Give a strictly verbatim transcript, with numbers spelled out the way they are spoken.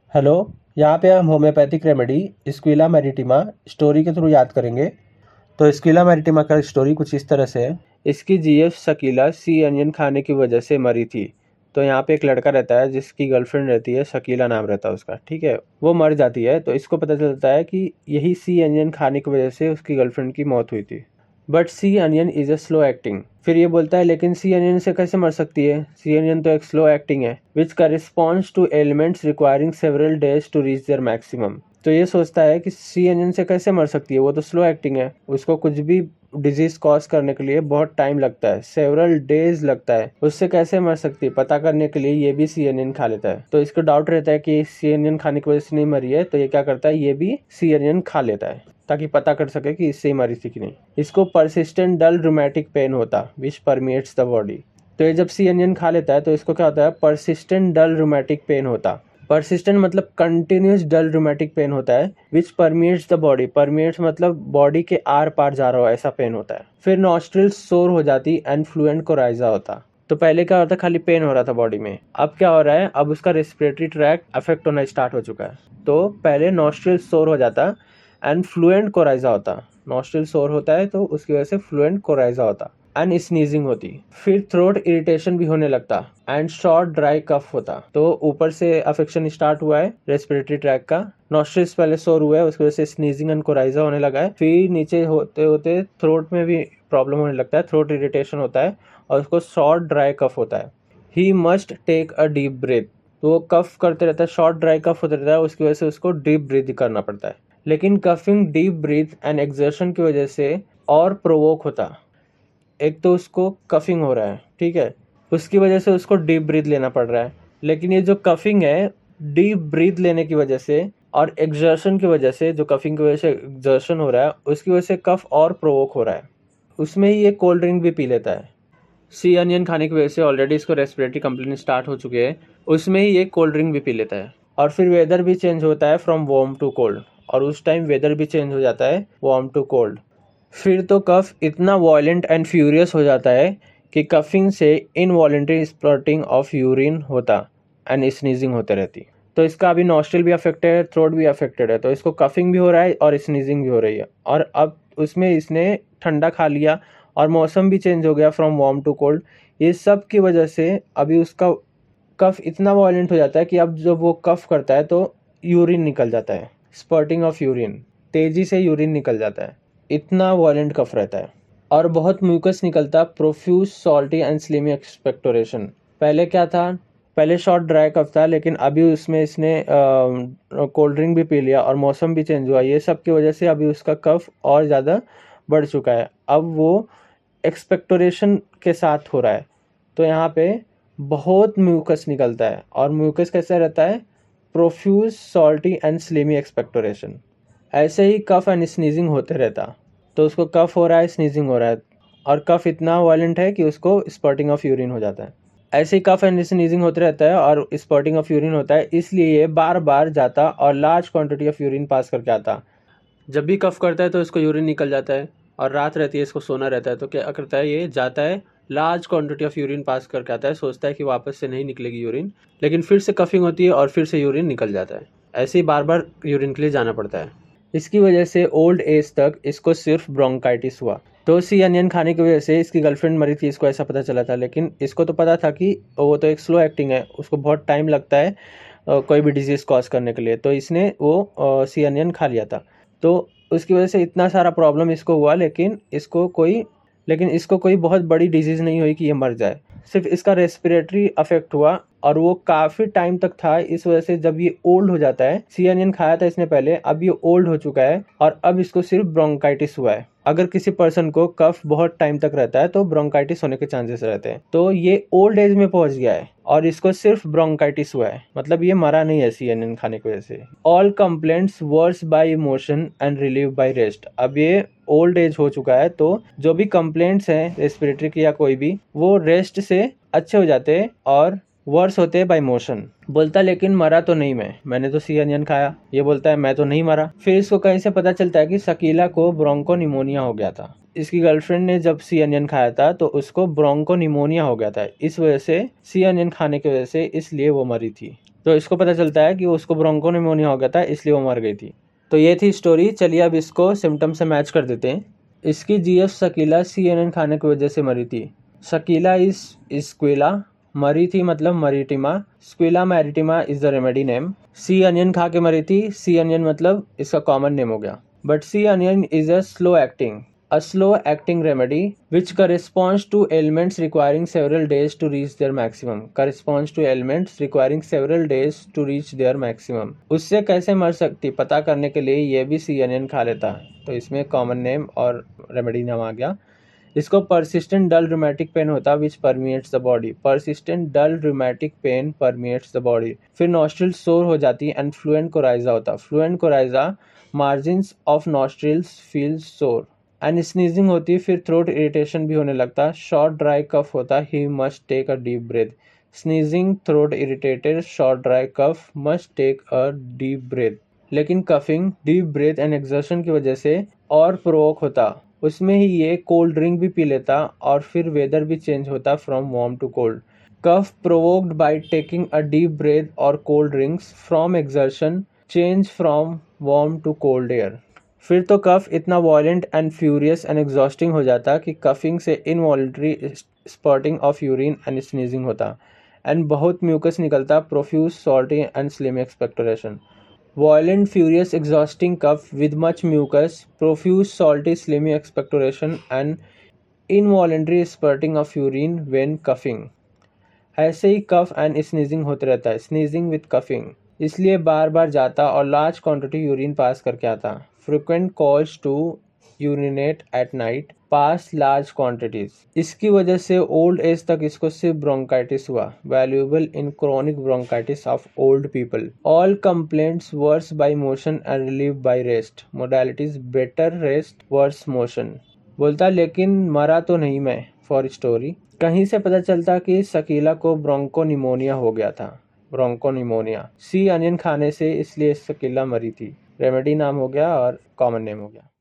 Hello. यहाँ पे हम homeopathic remedy squilla maritima story के थ्रू याद करेंगे। तो स्क्विला मैरिटिमा का स्टोरी कुछ इस तरह से है। इसकी जीएफ शकीला सी अनियन खाने की वजह से मरी थी। तो यहाँ पे एक लड़का रहता है जिसकी गर्लफ्रेंड रहती है, शकीला नाम रहता है उसका, ठीक है। वो मर जाती है तो इसको पता चलता है कि यही सी अनियन खाने की वजह से उसकी गर्लफ्रेंड की मौत हुई थी। But sea onion is a slow acting. फिर ये बोलता है लेकिन सी अनियन से कैसे मर सकती है, सी अनियन तो एक स्लो एक्टिंग है which corresponds to elements requiring several days to reach their maximum. तो ये सोचता है कि सी अनियन से कैसे मर सकती है, वो तो स्लो एक्टिंग है, उसको कुछ भी डिजीज कॉज करने के लिए बहुत टाइम लगता है, सेवरल डेज लगता है, उससे कैसे मर सकती है पता करने के लिए ये भी सी अनियन खा लेता है। तो इसको डाउट रहता है कि सी अनियन खाने की वजह से नहीं मरी है, तो ये क्या करता है, ये भी सी अनियन खा लेता है ताकि पता कर सके कि इससे ही मरी थी कि नहीं। इसको परसिस्टेंट डल रूमेटिक पेन होता विच परमिएट्स द बॉडी। तो ये जब सी अनियन खा लेता है तो इसको क्या होता है, परसिस्टेंट डल रूमेटिक पेन होता। परसिस्टेंट मतलब कंटिन्यूस डल रूमेटिक पेन होता है विच परमिएट्स द बॉडी। परमिएट्स मतलब बॉडी के आर पार जा रहा हो ऐसा पेन होता है। फिर नॉस्ट्रिल सोर हो जाती एंड फ्लुएंट कोराइजा होता। तो पहले क्या होता, खाली पेन हो रहा था बॉडी में, अब क्या हो रहा है, अब उसका रेस्पिरेटरी ट्रैक अफेक्ट होना स्टार्ट हो चुका है। तो पहले नॉस्ट्रिल सोर हो जाता एंड फ्लुएंट कोराइजा होता। नॉस्ट्रिल सोर होता है तो उसकी वजह से फ्लुएंट कोराइजा होता एंड स्नीजिंग होती। फिर थ्रोट इरिटेशन भी होने लगता एंड शॉर्ट ड्राई कफ होता। तो ऊपर से अफेक्शन स्टार्ट हुआ है रेस्पिरेटरी ट्रैक का, नॉस्ट्रिल्स पहले सोर हुआ है, उसकी वजह से स्नीजिंग एंड कोराइजा होने लगा है। फिर नीचे होते होते थ्रोट में भी प्रॉब्लम होने लगता है, थ्रोट इरिटेशन होता है और उसको शॉर्ट ड्राई कफ होता है। He must take a deep breath. तो वो कफ करते रहता है, शॉर्ट ड्राई कफ होता रहता है, उसकी वजह से उसको डीप ब्रीथ करना पड़ता है। लेकिन coughing, deep breath and exertion की वजह से और प्रोवोक होता। एक तो उसको कफिंग हो रहा है, ठीक है, उसकी वजह से उसको डीप ब्रीथ लेना पड़ रहा है। लेकिन ये जो कफिंग है, डीप ब्रीथ लेने की वजह से और एक्सर्शन की वजह से, जो कफिंग की वजह से एक्सर्शन हो रहा है उसकी वजह से कफ और प्रोवोक हो रहा है। उसमें ही ये कोल्ड ड्रिंक भी पी लेता है। सी अनियन खाने की वजह से ऑलरेडी इसको रेस्पिरेटरी कंप्लेन स्टार्ट हो चुके हैं, उसमें ही ये कोल्ड ड्रिंक भी पी लेता है। और फिर वेदर भी चेंज होता है फ्रॉम वार्म टू कोल्ड, और उस टाइम वेदर भी चेंज हो जाता है वार्म टू कोल्ड। फिर तो कफ इतना वॉयलेंट एंड फ्यूरियस हो जाता है कि कफिंग से इनवॉलेंट्री स्पर्टिंग ऑफ यूरिन होता एंड स्नीजिंग होते रहती। तो इसका अभी नॉस्ट्रिल भी अफेक्टेड है, थ्रोट भी अफेक्टेड है, तो इसको कफिंग भी हो रहा है और स्नीजिंग भी हो रही है। और अब उसमें इसने ठंडा खा लिया और मौसम भी चेंज हो गया फ्रॉम वार्म टू कोल्ड। ये सब की वजह से अभी उसका कफ इतना वॉयलेंट हो जाता है कि अब जब वो कफ करता है तो यूरिन निकल जाता है, स्पर्टिंग ऑफ यूरिन, तेजी से यूरिन निकल जाता है, इतना वॉयलेंट कफ रहता है। और बहुत म्यूकस निकलता, profuse salty and slimy expectoration. पहले क्या था, पहले शॉर्ट ड्राई कफ था, लेकिन अभी उसमें इसने कोल्ड ड्रिंक भी पी लिया और मौसम भी चेंज हुआ, ये सब की वजह से अभी उसका कफ और ज़्यादा बढ़ चुका है। अब वो एक्सपेक्टोरेशन के साथ हो रहा है, तो यहाँ पे बहुत म्यूकस निकलता है। और म्यूकस कैसा रहता है, profuse salty and slimy expectoration. ऐसे ही कफ एंड स्नीजिंग होते रहता। तो उसको कफ हो रहा है, स्नीजिंग हो रहा है, और कफ इतना वायलेंट है कि उसको स्पर्टिंग ऑफ यूरिन हो जाता है। ऐसे ही कफ एंड स्नीजिंग होते रहता है और स्पर्टिंग ऑफ यूरिन होता है, इसलिए ये बार बार जाता और large quantity of urine pass करके आता। जब भी कफ करता है तो इसको यूरिन निकल जाता है, और रात रहती है, इसको सोना रहता है, तो क्या करता है, ये जाता है large quantity of urine pass करके आता है, सोचता है कि वापस से नहीं निकलेगी यूरिन, लेकिन फिर से कफिंग होती है और फिर से यूरिन निकल जाता है। ऐसे ही बार बार यूरिन के लिए जाना पड़ता है। इसकी वजह से ओल्ड एज तक इसको सिर्फ ब्रोंकाइटिस हुआ। तो सी अनियन खाने की वजह से इसकी गर्लफ्रेंड मरी थी, इसको ऐसा पता चला था, लेकिन इसको तो पता था कि वो तो एक स्लो एक्टिंग है, उसको बहुत टाइम लगता है कोई भी डिजीज़ कॉज करने के लिए, तो इसने वो सी अनियन खा लिया था। तो उसकी वजह से इतना सारा प्रॉब्लम इसको हुआ, लेकिन इसको कोई लेकिन इसको कोई बहुत बड़ी डिजीज़ नहीं हुई कि ये मर जाए। सिर्फ इसका रेस्पिरेटरी अफेक्ट हुआ, और वो काफ़ी टाइम तक था। इस वजह से जब ये ओल्ड हो जाता है, सी अनियन खाया था इसने पहले, अब ये ओल्ड हो चुका है और अब इसको सिर्फ ब्रोंकाइटिस हुआ है। अगर किसी पर्सन को कफ बहुत टाइम तक रहता है तो ब्रोंकाइटिस होने के चांसेस रहते हैं। तो ये ओल्ड एज में पहुंच गया है और इसको सिर्फ ब्रोंकाइटिस हुआ है, मतलब ये मरा नहीं है सी अनियन खाने की वजह से। All complaints worse by emotion and relieve by rest. अब ये ओल्ड एज हो चुका है, तो जो भी कंप्लेंट्स हैं रेस्पिरेटरी की या कोई भी, वो रेस्ट से अच्छे हो जाते हैं और वर्स होते हैं बाय मोशन। बोलता लेकिन मरा तो नहीं मैं मैंने तो सी अनियन खाया। ये बोलता है मैं तो नहीं मरा। फिर इसको कहीं से पता चलता है कि शकीला को ब्रोंको निमोनिया हो गया था। इसकी गर्लफ्रेंड ने जब सी अनियन खाया था तो उसको ब्रोंको निमोनिया हो गया था, इस वजह से सी अनियन खाने की वजह से, इसलिए वो मरी थी। तो इसको पता चलता है कि उसको ब्रोंको निमोनिया हो गया था, इसलिए वो मर गई थी। तो ये थी स्टोरी। चलिए अब इसको सिम्टम से मैच कर देते हैं। इसकी जीएफ शकीला सी एन खाने की वजह से मरी थी। शकीला इज स्क्विला, मरी थी मतलब maritima. Squilla maritima is the remedy name. Sea onion खा के मरी थी। सी अनियन मतलब इसका कॉमन नेम हो गया। But sea onion is a slow acting a slow acting remedy which corresponds to ailments requiring several days to reach their maximum corresponds to ailments requiring several days to reach their maximum। उससे कैसे मर सकती पता करने के लिए ये भी सी अनियन खा लेता, तो इसमें कॉमन नेम और रेमेडी नाम आ गया। इसको परसिस्टेंट डल रूमेटिक पेन होता which permeates the body. Persistent dull rheumatic pain permeates the body. फिर नॉस्ट्रिल सोर हो जाती एंड फ्लुएंट कोराइजा होता। Fluent coryza margins of nostrils feel sore and sneezing होती। फिर थ्रोट इरिटेशन भी होने लगता। शॉर्ट ड्राई कफ होता। He must take a deep breath. Sneezing, throat irritated, short dry cough, must take a deep breath. लेकिन coughing, deep breath and exertion की वजह से और प्रोवोक होता। उसमें ही ये कोल्ड ड्रिंक भी पी लेता और फिर वेदर भी चेंज होता from warm to cold. Cough provoked by taking a deep breath और cold drinks from exertion change from warm to cold air. फिर तो कफ इतना violent and furious and exhausting हो जाता कि कफिंग से involuntary spurting of urine and sneezing होता and बहुत म्यूकस निकलता। Profuse salty and slim expectoration. Violent, furious, exhausting cough with much mucus, profuse, salty, slimy expectoration, and involuntary spurting of urine when coughing। ऐसे ही cough and sneezing होते रहता है, sneezing with coughing, इसलिए बार बार जाता और लार्ज क्वांटिटी यूरिन पास करके आता। Frequent calls to urinate at night, pass large quantities. इसकी वजह से ओल्ड एज तक इसको सिर्फ ब्रोंकाइटिस हुआ। Valuable in chronic bronchitis of old people. All complaints worse by motion and relieve by rest. Modalities better rest, worse motion. बोलता लेकिन मरा तो नहीं मैं। फॉर स्टोरी कहीं से पता चलता कि शकीला को ब्रोंको निमोनिया हो गया था। ब्रोंको निमोनिया सी अनियन खाने से, इसलिए शकीला मरी थी। रेमेडी नाम हो गया और कॉमन नेम हो गया।